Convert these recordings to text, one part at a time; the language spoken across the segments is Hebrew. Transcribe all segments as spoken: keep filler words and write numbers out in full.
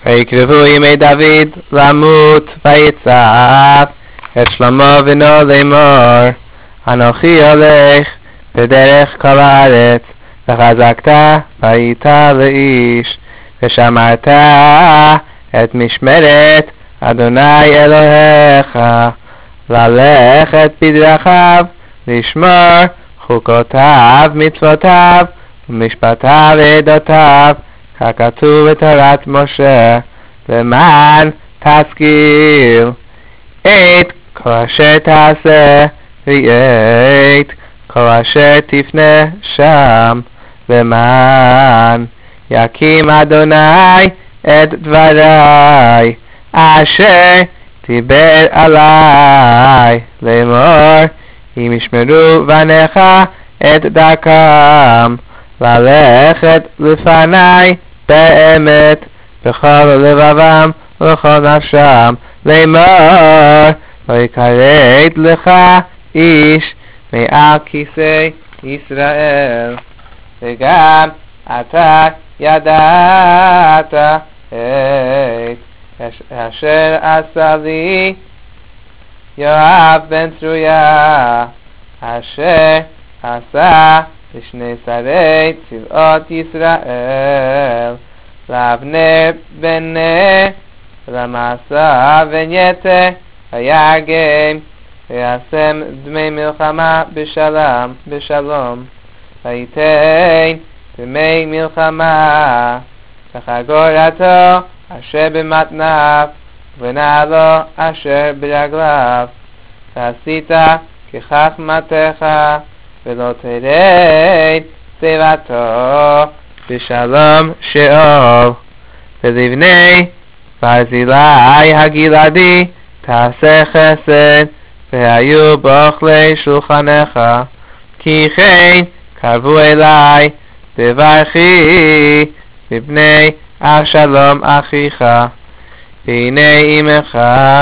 ויקרבו ימי דוד למות ויצעק את שלמה בנו לאמור אנוכי הולך בדרך כל הארץ וחזקת והיית לאיש ושמרת את משמרת אדוני אלוהיך ללכת בדרכיו לשמור חוקותיו מצוותיו ומשפטיו ועדותיו ככתוב בתורת משה למען תשכיל את כל אשר תעשה ואת כל אשר תפנה שם למען יקים אדוני את דברי אשר דיבר עלי לאמור אם ישמרו בניך את דרכם ללכת לפני באמת בכל לבבם ובכל נפשם לאמור לא יכרת לך איש מעל כיסא ישראל וגם אתה ידעת את אשר עשה לי יואב בן צרויה אשר עשה לשני שרי צבאות ישראל לאבנר בן נר ולמעשה בן יתר וירגם וישם דמי מלחמה בשלום בשלום ויתן דמי מלחמה וחגורתו אשר במתניו ונעלו אשר ברגליו ועשית כחכמתך ולא תרד צבתו בשלום שאול ולבני ברזילי הגלעדי תעשה חסד והיו באוכלי שולחנך כי כן קרבו אלי בברכי מפני אבשלום אחיך והנה אמך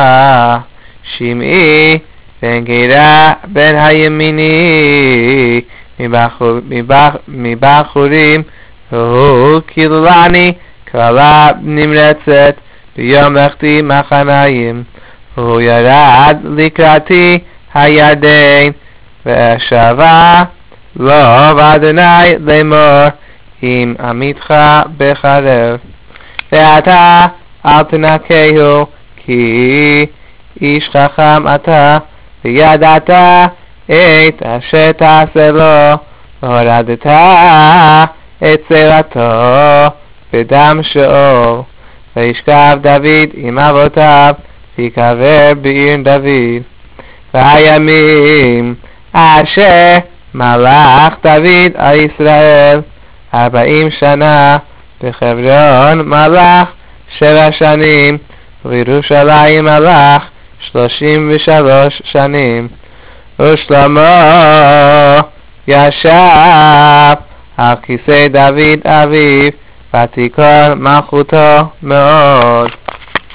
שמעי בן גרה בן הימיני מבחור, מבח, מבחורים והוא קיללני קללה נמרצת ביום לכתי מחניים והוא ירד לקראתי הירדן ושבה לו ואדוני לאמור אם עמיתך בחרב ואתה אל תנקהו כי איש חכם אתה וידעת את אשר תעשה לו והורדת את צרתו בדם שאול וישכב דוד עם אבותיו ויקבר בעיר דוד והימים אשר מלך דוד על ישראל ארבעים שנה בחברון מלך שבע שנים ובירושלים מלך שלושים ושלוש שנים ושלמה ישב על כיסא דוד אביו ותיכון מלכותו מאוד.